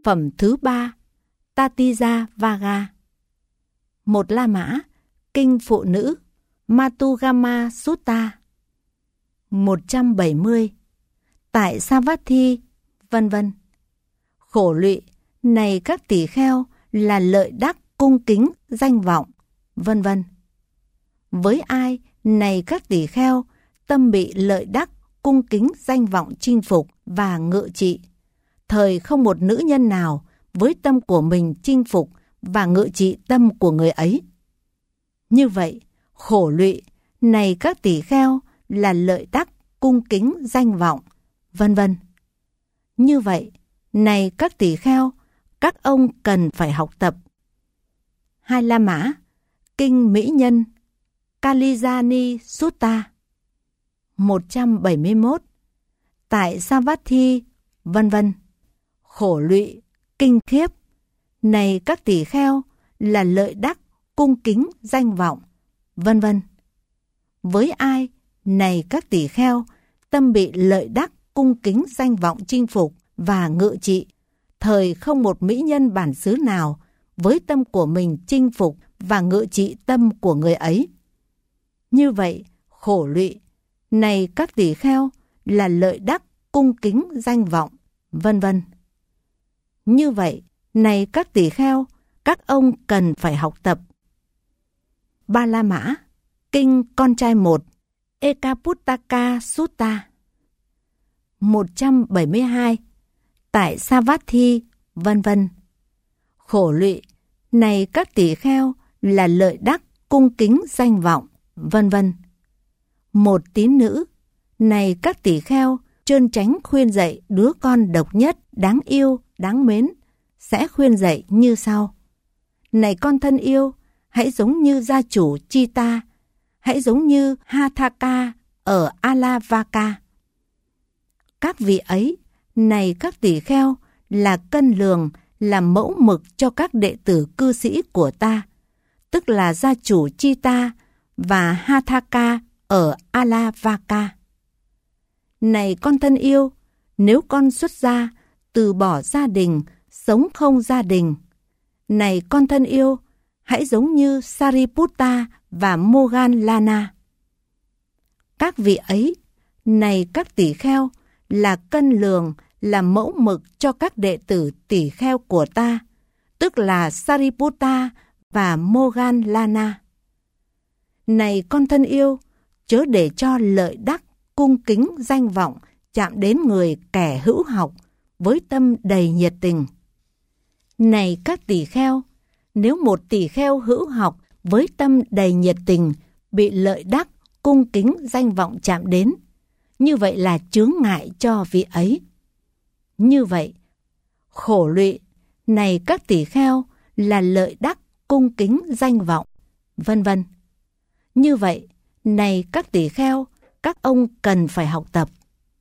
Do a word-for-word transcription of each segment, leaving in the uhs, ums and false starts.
Phẩm thứ ba, Tatija Vaga. Một La Mã, Kinh Phụ Nữ, Matugama Sutta. một trăm bảy mươi, tại Savatthi, vân vân. Khổ lụy, này các tỷ kheo, là lợi đắc, cung kính, danh vọng, vân vân. Với ai, này các tỷ kheo, tâm bị lợi đắc, cung kính, danh vọng chinh phục và ngự trị, thời không một nữ nhân nào với tâm của mình chinh phục và ngự trị tâm của người ấy. Như vậy, khổ lụy, này các tỷ kheo, là lợi đắc, cung kính, danh vọng, vân vân. Như vậy, này các tỷ kheo, các ông cần phải học tập. Hai La Mã, Kinh Mỹ Nhân, Kalijani Sutta. một trăm bảy mươi mốt, tại Savatthi, vân vân. Khổ lụy, kinh khiếp, này các tỷ kheo, là lợi đắc, cung kính, danh vọng, vân vân. Với ai, này các tỷ kheo, tâm bị lợi đắc, cung kính, danh vọng chinh phục và ngự trị, thời không một mỹ nhân bản xứ nào với tâm của mình chinh phục và ngự trị tâm của người ấy. Như vậy, khổ lụy, này các tỷ kheo, là lợi đắc, cung kính, danh vọng, vân vân. Như vậy, này các tỷ kheo, các ông cần phải học tập. Ba La Mã, Kinh Con trai một, Ekaputtaka Sutta. một trăm bảy mươi hai, tại Savatthi, vân vân. Khổ lụy, này các tỷ kheo, là lợi đắc, cung kính, danh vọng, vân vân. Một tín nữ, này các tỷ kheo, trơn tránh khuyên dạy đứa con độc nhất, đáng yêu, đáng mến, sẽ khuyên dạy như sau. Này con thân yêu, hãy giống như gia chủ Chita, hãy giống như Hathaka ở Alavaka. Các vị ấy, này các tỷ kheo, là cân lường, là mẫu mực cho các đệ tử cư sĩ của ta, tức là gia chủ Chita và Hathaka ở Alavaka. Này con thân yêu, nếu con xuất gia, từ bỏ gia đình, sống không gia đình. Này con thân yêu, hãy giống như Sariputta và Moggallana. Các vị ấy, này các tỷ kheo, là cân lường, là mẫu mực cho các đệ tử tỷ kheo của ta, tức là Sariputta và Moggallana. Này con thân yêu, chớ để cho lợi đắc, cung kính, danh vọng chạm đến người kẻ hữu học với tâm đầy nhiệt tình. Này các tỷ kheo, nếu một tỷ kheo hữu học với tâm đầy nhiệt tình bị lợi đắc, cung kính, danh vọng chạm đến, như vậy là chướng ngại cho vị ấy. Như vậy, khổ lụy, này các tỷ kheo, là lợi đắc, cung kính, danh vọng, vân vân. Như vậy, này các tỷ kheo, các ông cần phải học tập.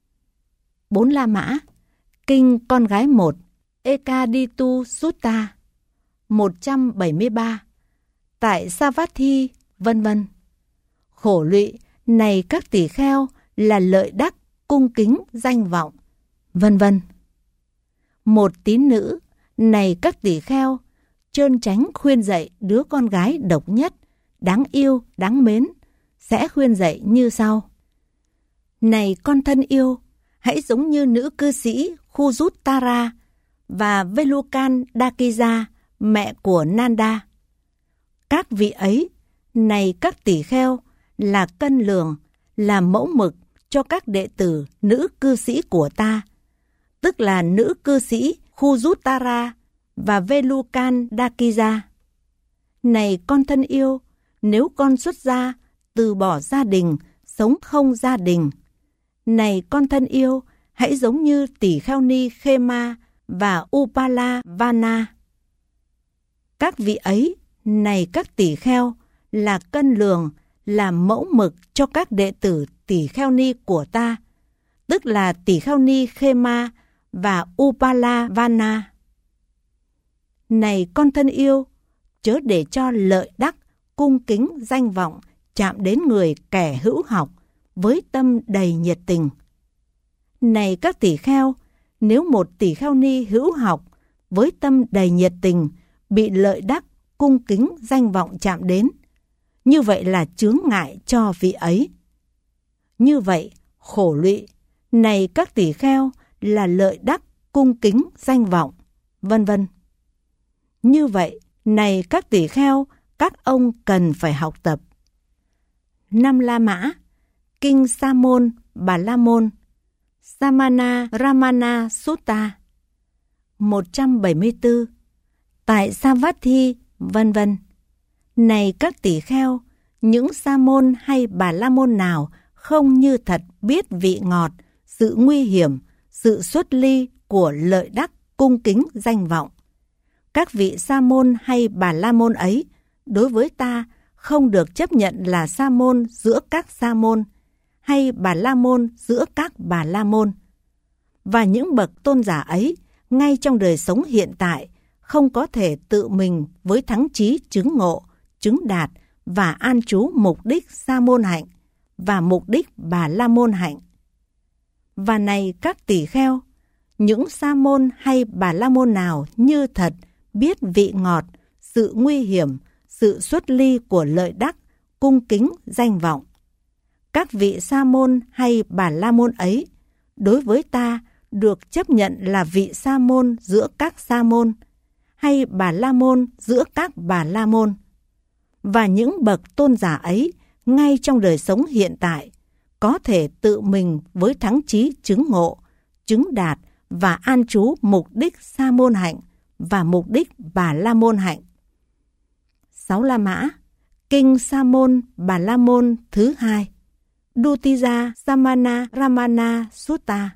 Bốn La Mã, Kinh Con gái một, Ekaditu Sutta. một trăm bảy mươi ba, tại Savatthi, vân vân. Khổ lụy, này các tỷ kheo, là lợi đắc, cung kính, danh vọng, vân vân. Một tín nữ, này các tỷ kheo, trơn tránh khuyên dạy đứa con gái độc nhất, đáng yêu, đáng mến, sẽ khuyên dạy như sau. Này con thân yêu, hãy giống như nữ cư sĩ Khujuttara và Velukandakija, mẹ của Nanda. Các vị ấy, này các tỷ kheo, là cân lường, là mẫu mực cho các đệ tử nữ cư sĩ của ta, tức là nữ cư sĩ Khujuttara và Velukandakija. Này con thân yêu, nếu con xuất gia, từ bỏ gia đình, sống không gia đình. Này con thân yêu, hãy giống như tỷ kheo ni Khema và Upalavana. Các vị ấy, này các tỷ kheo, là cân lường, là mẫu mực cho các đệ tử tỷ kheo ni của ta, tức là tỷ kheo ni Khema và Upalavana. Này con thân yêu, chớ để cho lợi đắc, cung kính, danh vọng chạm đến người kẻ hữu học với tâm đầy nhiệt tình. Này các tỷ kheo, nếu một tỷ kheo ni hữu học với tâm đầy nhiệt tình, bị lợi đắc, cung kính, danh vọng chạm đến, như vậy là chướng ngại cho vị ấy. Như vậy, khổ lụy, này các tỷ kheo, là lợi đắc, cung kính, danh vọng, vân vân. Như vậy, này các tỷ kheo, các ông cần phải học tập. Năm La Mã, Kinh Sa Môn Bà La Môn, Samana Ramana Sutta. một trăm bảy mươi tư. Tại Savatthi, vân vân. Này các tỷ kheo, những sa môn hay bà la môn nào không như thật biết vị ngọt, sự nguy hiểm, sự xuất ly của lợi đắc, cung kính, danh vọng. Các vị sa môn hay bà la môn ấy, đối với ta không được chấp nhận là sa môn giữa các sa môn, hay bà la môn giữa các bà la môn. Và những bậc tôn giả ấy, ngay trong đời sống hiện tại, không có thể tự mình với thắng chí chứng ngộ, chứng đạt và an trú mục đích sa môn hạnh và mục đích bà la môn hạnh. Và này các tỷ kheo, những sa môn hay bà la môn nào như thật biết vị ngọt, sự nguy hiểm, sự xuất ly của lợi đắc, cung kính, danh vọng. Các vị sa môn hay bà la môn ấy, đối với ta được chấp nhận là vị sa môn giữa các sa môn, hay bà la môn giữa các bà la môn. Và những bậc tôn giả ấy, ngay trong đời sống hiện tại, có thể tự mình với thắng chí chứng ngộ, chứng đạt và an trú mục đích sa môn hạnh và mục đích bà la môn hạnh. Sáu La Mã, Kinh Sa Môn Bà La Môn thứ hai, Dutija Samana Ramana Sutta.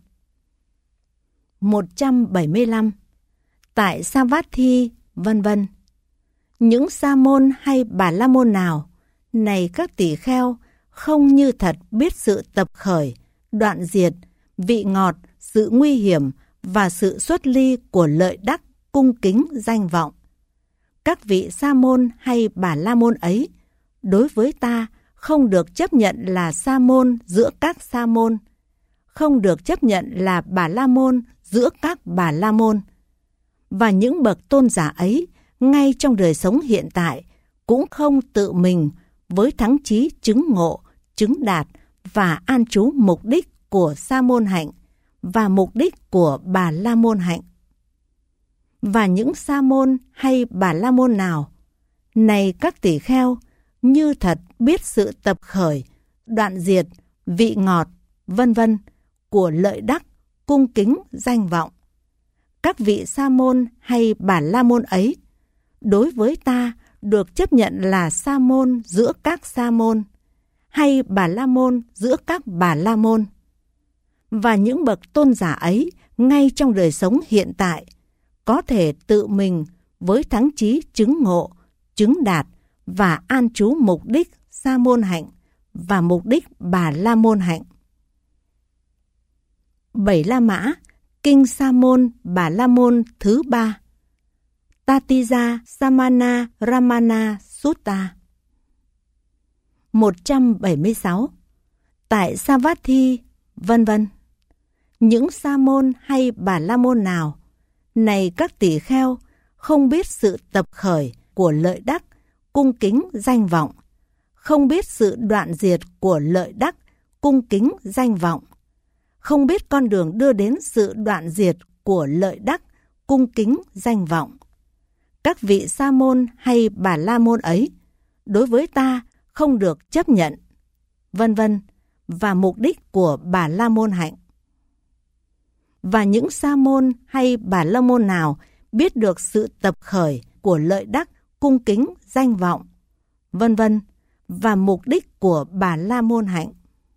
một trăm bảy mươi lăm. Tại Savatthi, vân vân. Những sa môn hay bà la môn nào, này các tỷ kheo, không như thật biết sự tập khởi, đoạn diệt, vị ngọt, sự nguy hiểm và sự xuất ly của lợi đắc, cung kính, danh vọng. Các vị sa môn hay bà la môn ấy, đối với ta không được chấp nhận là sa môn giữa các sa môn, không được chấp nhận là bà la môn giữa các bà la môn. Và những bậc tôn giả ấy, ngay trong đời sống hiện tại, cũng không tự mình với thắng chí chứng ngộ, chứng đạt và an trú mục đích của sa môn hạnh và mục đích của bà la môn hạnh. Và những sa môn hay bà la môn nào, này các tỷ kheo, như thật biết sự tập khởi, đoạn diệt, vị ngọt, vân vân của lợi đắc, cung kính, danh vọng. Các vị sa môn hay bà la môn ấy, đối với ta được chấp nhận là sa môn giữa các sa môn, hay bà la môn giữa các bà la môn. Và những bậc tôn giả ấy, ngay trong đời sống hiện tại, có thể tự mình với thắng chí chứng ngộ, chứng đạt và an trú mục đích sa môn hạnh và mục đích bà la môn hạnh. Bảy La Mã, Kinh Sa Môn Bà La Môn thứ ba, Tatija Samana Ramana Sutta. một trăm bảy mươi sáu. Tại Savatthi, vân vân. Những sa môn hay bà la môn nào, này các tỷ kheo, không biết sự tập khởi của lợi đắc, cung kính, danh vọng, không biết sự đoạn diệt của lợi đắc, cung kính, danh vọng, không biết con đường đưa đến sự đoạn diệt của lợi đắc, cung kính, danh vọng. Các vị sa môn hay bà la môn ấy, đối với ta không được chấp nhận, vân vân, và mục đích của bà la môn hạnh. Và những sa môn hay bà la môn nào biết được sự tập khởi của lợi đắc, cung kính, danh vọng, vân vân, và mục đích của bà la môn hạnh.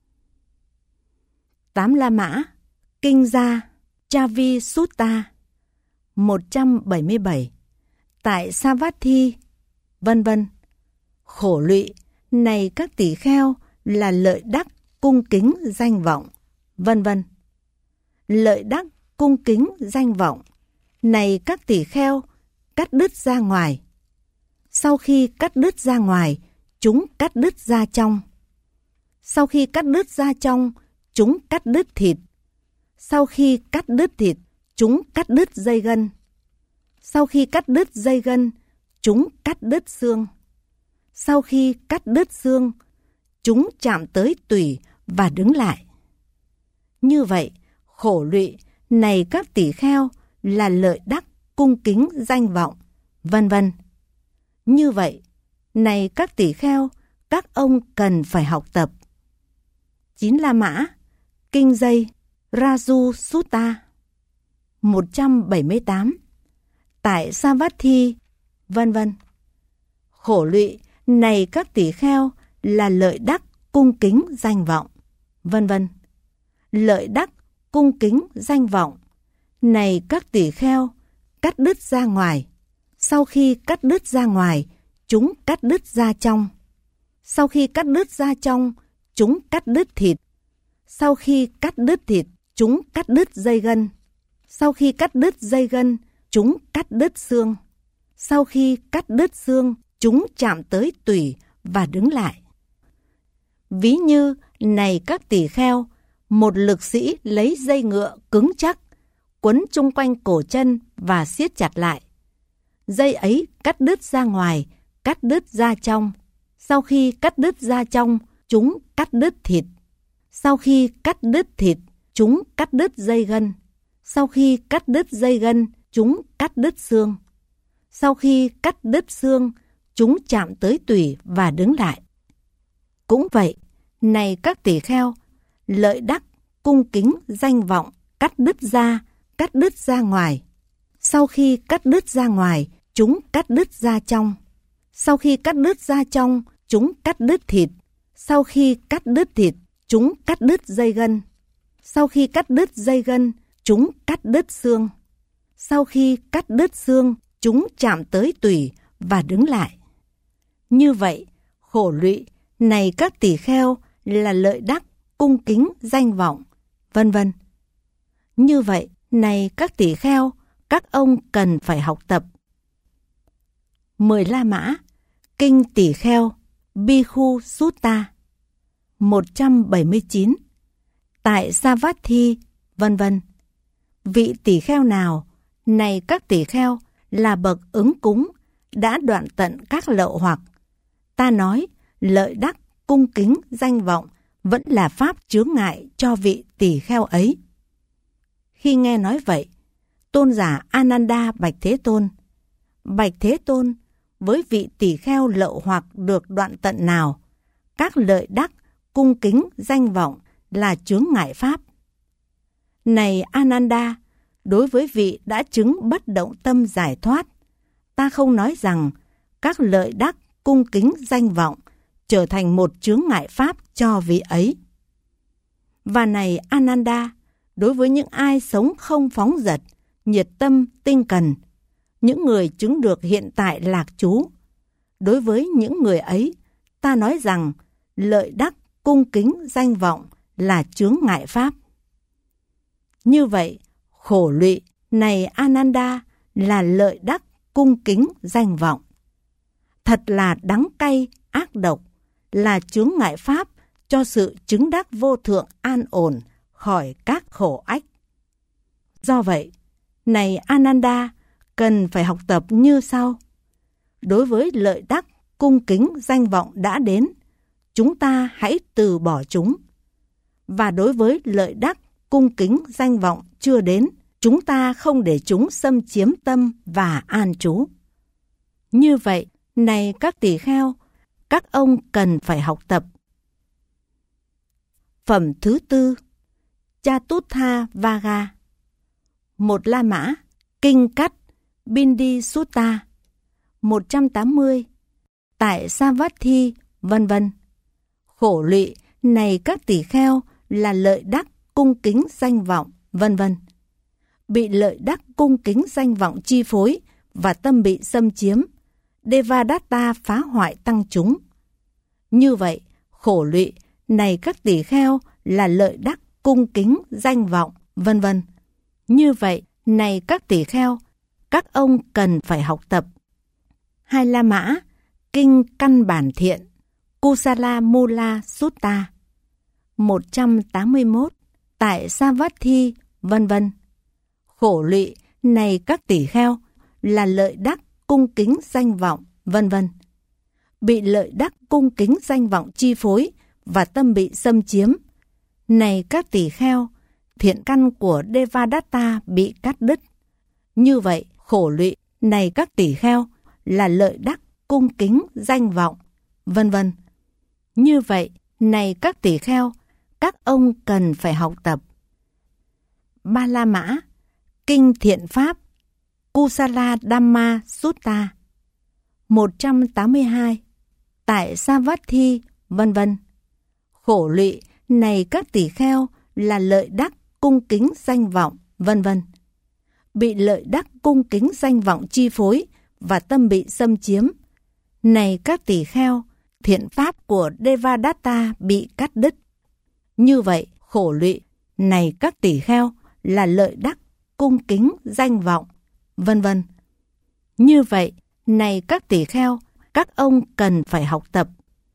Tám La Mã, Kinh Gia, Chavi Sutta. một trăm bảy mươi bảy. Tại Savatthi, vân vân. Khổ lụy, này các tỷ kheo, là lợi đắc, cung kính, danh vọng, vân vân. Lợi đắc, cung kính, danh vọng, này các tỷ kheo, cắt đứt ra ngoài. Sau khi cắt đứt ra ngoài, chúng cắt đứt ra trong. Sau khi cắt đứt ra trong, chúng cắt đứt thịt. Sau khi cắt đứt thịt, chúng cắt đứt dây gân. Sau khi cắt đứt dây gân, chúng cắt đứt xương. Sau khi cắt đứt xương, chúng chạm tới tủy và đứng lại. Như vậy, khổ lụy này các tỷ kheo là lợi đắc, cung kính, danh vọng, vân vân. Như vậy, này các tỷ kheo, các ông cần phải học tập. Chín La Mã, Kinh Dây, Raju Sutta. một trăm bảy mươi tám. Tại Savatthi, vân vân. Khổ lụy này các tỷ kheo là lợi đắc, cung kính, danh vọng, vân vân. Lợi đắc, cung kính, danh vọng này các tỷ kheo cắt đứt ra ngoài. Sau khi cắt đứt ra ngoài, chúng cắt đứt ra trong. Sau khi cắt đứt ra trong, chúng cắt đứt thịt. Sau khi cắt đứt thịt, chúng cắt đứt dây gân. Sau khi cắt đứt dây gân, chúng cắt đứt xương. Sau khi cắt đứt xương, chúng chạm tới tủy và đứng lại. Ví như, này các tỷ kheo, một lực sĩ lấy dây ngựa cứng chắc, quấn chung quanh cổ chân và siết chặt lại. Dây ấy cắt đứt ra ngoài, cắt đứt ra trong. Sau khi cắt đứt ra trong, chúng cắt đứt thịt. Sau khi cắt đứt thịt, chúng cắt đứt dây gân. Sau khi cắt đứt dây gân, chúng cắt đứt xương. Sau khi cắt đứt xương, chúng chạm tới tủy và đứng lại. Cũng vậy, này các tỷ kheo, lợi đắc, cung kính, danh vọng, cắt đứt ra, cắt đứt ra ngoài. Sau khi cắt đứt ra ngoài, chúng cắt đứt ra trong. Sau khi cắt đứt ra trong, chúng cắt đứt thịt. Sau khi cắt đứt thịt, chúng cắt đứt dây gân. Sau khi cắt đứt dây gân, chúng cắt đứt xương. Sau khi cắt đứt xương, chúng chạm tới tủy và đứng lại. Như vậy, khổ lụy này các tỷ kheo là lợi đắc, cung kính, danh vọng, vân vân. Như vậy, này các tỷ kheo, các ông cần phải học tập. Mười La Mã, Kinh Tỷ Kheo, Bhikkhu Sutta. một trăm bảy mươi chín. Tại Savatthi, vân vân. Vị tỷ kheo nào, này các tỷ kheo, là bậc ứng cúng, đã đoạn tận các lậu hoặc. Ta nói, lợi đắc, cung kính, danh vọng vẫn là pháp chướng ngại cho vị tỷ kheo ấy. Khi nghe nói vậy, tôn giả Ananda bạch Thế Tôn: Bạch Thế Tôn, với vị tỷ kheo lậu hoặc được đoạn tận nào, các lợi đắc, cung kính, danh vọng là chướng ngại pháp? Này Ananda, đối với vị đã chứng bất động tâm giải thoát, ta không nói rằng các lợi đắc, cung kính, danh vọng trở thành một chướng ngại pháp cho vị ấy. Và này Ananda, đối với những ai sống không phóng dật, nhiệt tâm, tinh cần, những người chứng được hiện tại lạc trú, đối với những người ấy, ta nói rằng lợi đắc, cung kính, danh vọng là chướng ngại pháp. Như vậy, khổ lụy này Ananda là lợi đắc, cung kính, danh vọng. Thật là đắng cay, ác độc, là chướng ngại pháp cho sự chứng đắc vô thượng an ổn khỏi các khổ ách. Do vậy, này Ananda, cần phải học tập như sau. Đối với lợi đắc, cung kính, danh vọng đã đến, chúng ta hãy từ bỏ chúng. Và đối với lợi đắc, cung kính, danh vọng chưa đến, chúng ta không để chúng xâm chiếm tâm và an trú. Như vậy, này các tỷ kheo, các ông cần phải học tập. Phẩm thứ tư, Chatuttha Vaga. Một La Mã, Kinh Cắt, Bindi Sutta. một trăm tám mươi. Tại Savatthi, vân vân. Khổ lụy này các tỷ kheo là lợi đắc, cung kính, danh vọng, vân vân. Bị lợi đắc, cung kính, danh vọng chi phối và tâm bị xâm chiếm, Devadatta phá hoại tăng chúng. Như vậy, khổ lụy này các tỷ kheo là lợi đắc, cung kính, danh vọng, vân vân. Như vậy, này các tỷ kheo, các ông cần phải học tập. Hai La Mã, Kinh Căn Bản Thiện, Kusala Mula Sutta. một trăm tám mươi mốt. Tại Savatthi, vân vân. Khổ lụy này các tỷ kheo, là lợi đắc, cung kính, danh vọng, vân vân. Bị lợi đắc, cung kính, danh vọng chi phối và tâm bị xâm chiếm. Này các tỳ kheo, thiện căn của Devadatta bị cắt đứt. Như vậy, khổ lụy, này các tỳ kheo, là lợi đắc, cung kính, danh vọng, vân vân. Như vậy, này các tỳ kheo, các ông cần phải học tập. Ba La Mã, Kinh Thiện Pháp, Kusala Dhamma Sutta. một trăm tám mươi hai. Tại Savatthi, vân vân. Khổ lụy, này các tỳ kheo, là lợi đắc, cung kính, danh vọng, vân vân. Bị lợi đắc, cung kính, danh vọng chi phối và tâm bị xâm chiếm. Này các tỳ kheo, thiện pháp của Devadatta bị cắt đứt. Như vậy, khổ lụy, này các tỳ kheo, là lợi đắc, cung kính, danh vọng, vân vân. Như vậy, này các tỳ kheo, các ông cần phải học tập.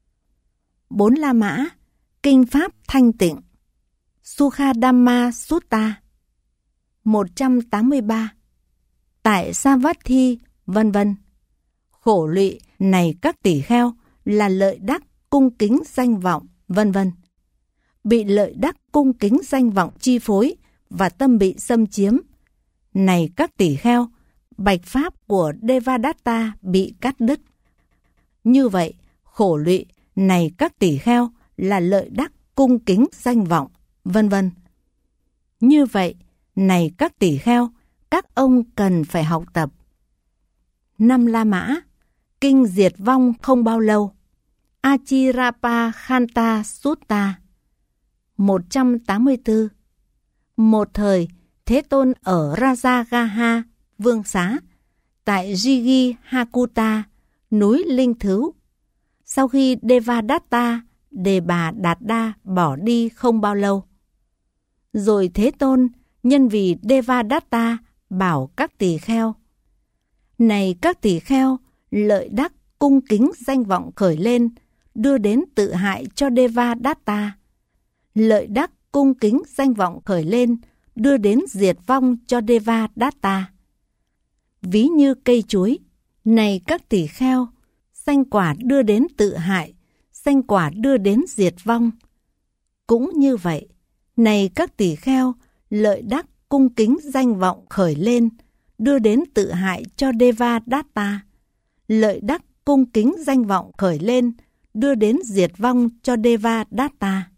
Bốn La Mã, Kinh Pháp Thanh Tịnh, Sukhadhamma Sutta. một trăm tám mươi ba. Tại Savatthi, vân vân. Khổ lụy, này các tỳ kheo, là lợi đắc, cung kính, danh vọng, vân vân. Bị lợi đắc, cung kính, danh vọng chi phối và tâm bị xâm chiếm. Này các tỳ kheo, bạch pháp của Devadatta bị cắt đứt. Như vậy, khổ lụy, này các tỳ kheo, là lợi đắc, cung kính, danh vọng, vân vân. Như vậy, này các tỳ kheo, các ông cần phải học tập. Năm La Mã, Kinh Diệt Vong không bao lâu, Achirapa Khanta Sutta. một trăm tám mươi tư. Một thời, Thế Tôn ở Rajagaha, Vương Xá, tại Jigi Hakuta, núi Linh Thứu. Sau khi Devadatta, Đề Bà Đạt Đa bỏ đi không bao lâu. Rồi Thế Tôn, nhân vì Devadatta, bảo các tỳ kheo: này các tỳ kheo, lợi đắc, cung kính, danh vọng khởi lên, đưa đến tự hại cho Devadatta. Lợi đắc, cung kính, danh vọng khởi lên, đưa đến diệt vong cho Devadatta. Ví như cây chuối, này các tỳ kheo, sanh quả đưa đến tự hại, sanh quả đưa đến diệt vong. Cũng như vậy, này các tỳ kheo, lợi đắc, cung kính, danh vọng khởi lên, đưa đến tự hại cho Devadatta. Lợi đắc, cung kính, danh vọng khởi lên, đưa đến diệt vong cho Devadatta.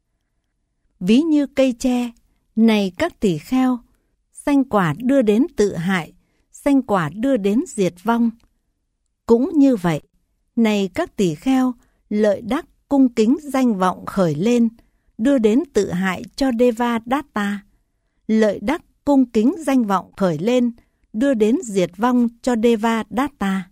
Ví như cây tre, này các tỳ kheo, sanh quả đưa đến tự hại, sanh quả đưa đến diệt vong. Cũng như vậy, này các tỳ kheo, lợi đắc, cung kính, danh vọng khởi lên, đưa đến tự hại cho Devadatta. Lợi đắc, cung kính, danh vọng khởi lên, đưa đến diệt vong cho Devadatta.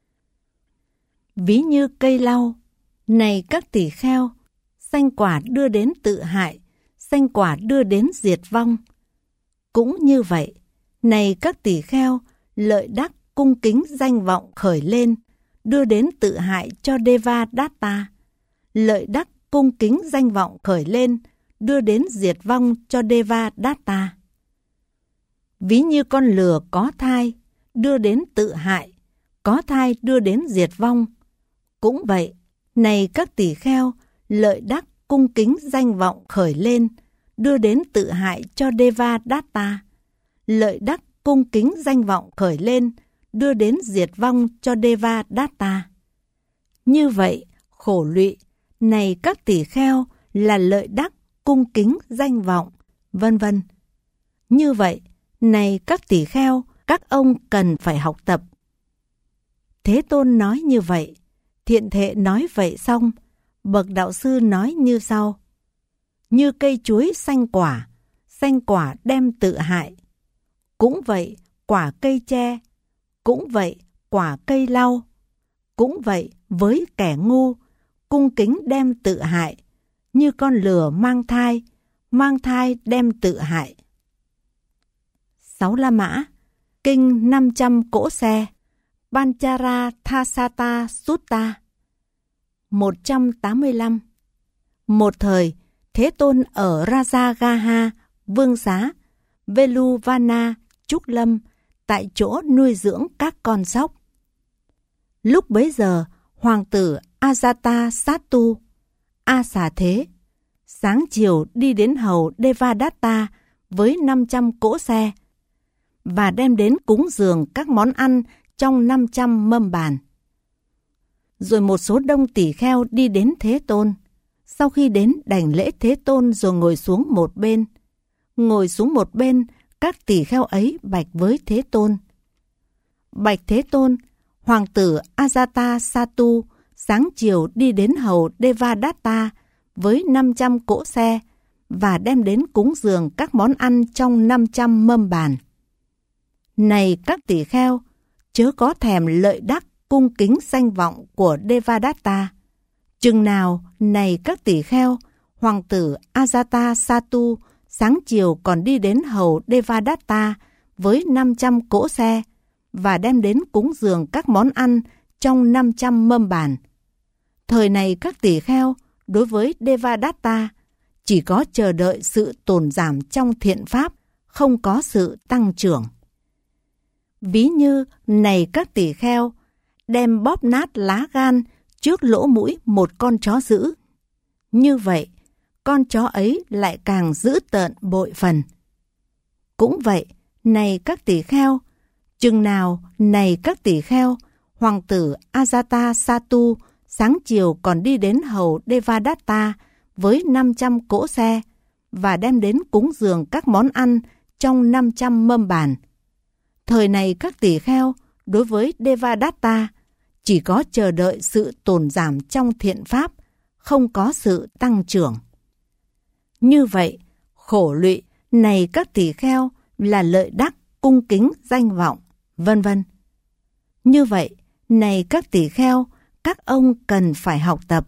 Ví như cây lau, này các tỳ kheo, sanh quả đưa đến tự hại, sanh quả đưa đến diệt vong. Cũng như vậy, này các tỳ kheo, lợi đắc, cung kính, danh vọng khởi lên, đưa đến tự hại cho Devadatta. Lợi đắc, cung kính, danh vọng khởi lên, đưa đến diệt vong cho Devadatta. Ví như con lừa có thai, đưa đến tự hại, có thai đưa đến diệt vong. Cũng vậy, này các tỳ kheo, lợi đắc, cung kính, danh vọng khởi lên, đưa đến tự hại cho Devadatta. Lợi đắc, cung kính, danh vọng khởi lên, đưa đến diệt vong cho Devadatta. Như vậy, khổ lụy, này các tỳ kheo, là lợi đắc, cung kính, danh vọng, vân vân. Như vậy, này các tỳ kheo, các ông cần phải học tập. Thế Tôn nói như vậy, Thiện Thệ nói vậy xong, bậc đạo sư nói như sau: như cây chuối sanh quả, sanh quả đem tự hại. Cũng vậy, quả cây tre, cũng vậy, quả cây lau. Cũng vậy, với kẻ ngu, cung kính đem tự hại, như con lừa mang thai, mang thai đem tự hại. Sáu La Mã, Kinh năm trăm cỗ xe, Panchara Thasata Sutta. một trăm tám mươi lăm. Một thời, Thế Tôn ở Rajagaha, Vương Xá, Veluvana, Trúc Lâm, tại tại chỗ nuôi dưỡng các con sóc. Lúc bấy giờ, hoàng tử Ajatasattu, A Xà Thế, sáng chiều đi đến hầu Devadatta với năm trăm cỗ xe và đem đến cúng dường các món ăn trong năm trăm mâm bàn. Rồi một số đông tỷ kheo đi đến Thế Tôn. Sau khi đến đảnh lễ Thế Tôn rồi ngồi xuống một bên. Ngồi xuống một bên, các tỷ kheo ấy bạch với Thế Tôn: Bạch Thế Tôn, hoàng tử Ajatasattu sáng chiều đi đến hầu Devadatta với năm trăm cỗ xe và đem đến cúng dường các món ăn trong năm trăm mâm bàn. Này các tỷ kheo, chớ có thèm lợi đắc cung kính danh vọng của Devadatta. Chừng nào, này các tỷ kheo, hoàng tử Ajatasattu sáng chiều còn đi đến hầu Devadatta với năm trăm cỗ xe và đem đến cúng dường các món ăn trong năm trăm mâm bàn. Thời này các tỷ kheo đối với Devadatta chỉ có chờ đợi sự tồn giảm trong thiện pháp, không có sự tăng trưởng. Ví như này các tỷ kheo đem bóp nát lá gan trước lỗ mũi một con chó dữ. Như vậy, con chó ấy lại càng dữ tợn bội phần. Cũng vậy, này các tỷ kheo, chừng nào, này các tỷ kheo, hoàng tử Ajatasattu sáng chiều còn đi đến hầu Devadatta với năm trăm cỗ xe và đem đến cúng dường các món ăn trong năm trăm mâm bàn. Thời này các tỷ kheo đối với Devadatta chỉ có chờ đợi sự tồn giảm trong thiện pháp, không có sự tăng trưởng. Như vậy, khổ lụy, này các tỷ kheo là lợi đắc, cung kính, danh vọng, vân vân. Như vậy, này các tỷ kheo, các ông cần phải học tập.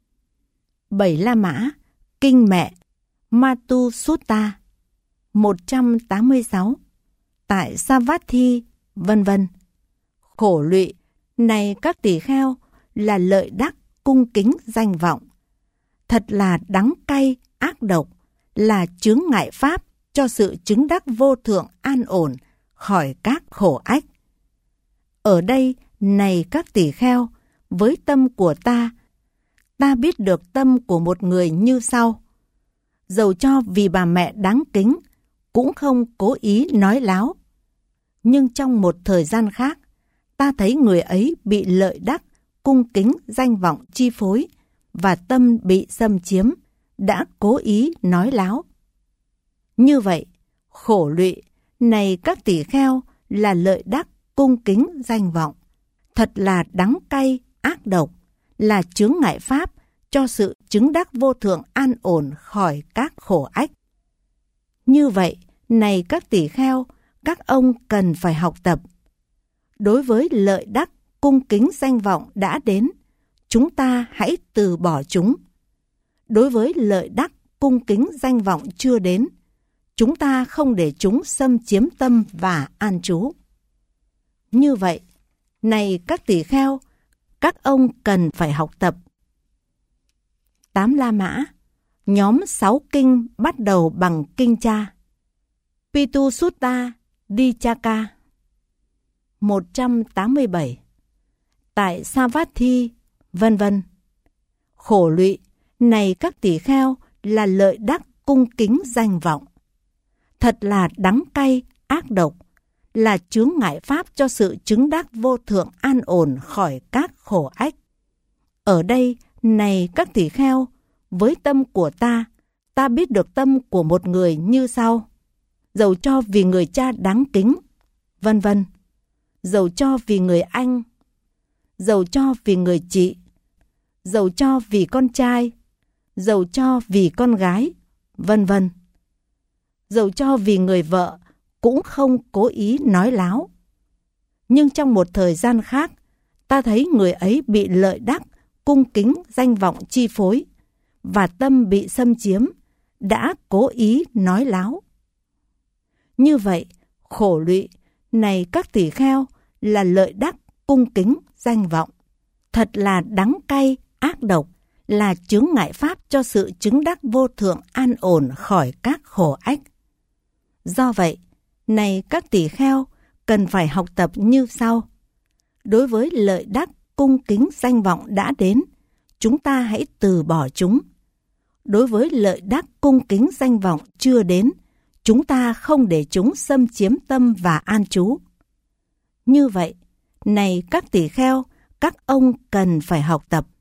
Bảy La Mã, Kinh Mẹ, Matu Sutta, một trăm tám mươi sáu, tại Savatthi, vân vân. Khổ lụy, này các tỷ kheo là lợi đắc, cung kính, danh vọng. Thật là đắng cay, ác độc, là chướng ngại pháp cho sự chứng đắc vô thượng an ổn khỏi các khổ ách. Ở đây, này các tỷ kheo, với tâm của ta, ta biết được tâm của một người như sau. Dầu cho vì bà mẹ đáng kính, cũng không cố ý nói láo. Nhưng trong một thời gian khác, ta thấy người ấy bị lợi đắc, cung kính, danh vọng chi phối, và tâm bị xâm chiếm, đã cố ý nói láo. Như vậy, khổ lụy, này các tỷ kheo là lợi đắc, cung kính, danh vọng. Thật là đắng cay, ác độc, là chướng ngại pháp cho sự chứng đắc vô thượng an ổn khỏi các khổ ách. Như vậy, này các tỷ kheo, các ông cần phải học tập. Đối với lợi đắc, cung kính, danh vọng đã đến, chúng ta hãy từ bỏ chúng. Đối với lợi đắc, cung kính, danh vọng chưa đến, chúng ta không để chúng xâm chiếm tâm và an trú. Như vậy, này các tỷ kheo, các ông cần phải học tập. Tám La Mã, nhóm sáu kinh bắt đầu bằng kinh cha. Pitu Sutta Dicaka, một trăm tám mươi bảy, tại Savatthi, vân vân. Khổ lụy, này các tỷ kheo là lợi đắc, cung kính, danh vọng. Thật là đắng cay, ác độc, là chướng ngại pháp cho sự chứng đắc vô thượng an ổn khỏi các khổ ách. Ở đây, này các tỷ kheo, với tâm của ta, ta biết được tâm của một người như sau. Dầu cho vì người cha đáng kính, vân vân. Dầu cho vì người anh, dầu cho vì người chị, dầu cho vì con trai, dầu cho vì con gái, vân vân. Dầu cho vì người vợ, cũng không cố ý nói láo. Nhưng trong một thời gian khác, ta thấy người ấy bị lợi đắc, cung kính, danh vọng chi phối, và tâm bị xâm chiếm, đã cố ý nói láo. Như vậy, khổ lụy, này các tỷ kheo, là lợi đắc, cung kính, danh vọng. Thật là đắng cay, ác độc, là chướng ngại pháp cho sự chứng đắc vô thượng an ổn khỏi các khổ ách. Do vậy, này các tỷ kheo, cần phải học tập như sau. Đối với lợi đắc cung kính danh vọng đã đến, chúng ta hãy từ bỏ chúng. Đối với lợi đắc cung kính danh vọng chưa đến, chúng ta không để chúng xâm chiếm tâm và an trú. Như vậy, này các tỷ kheo, các ông cần phải học tập.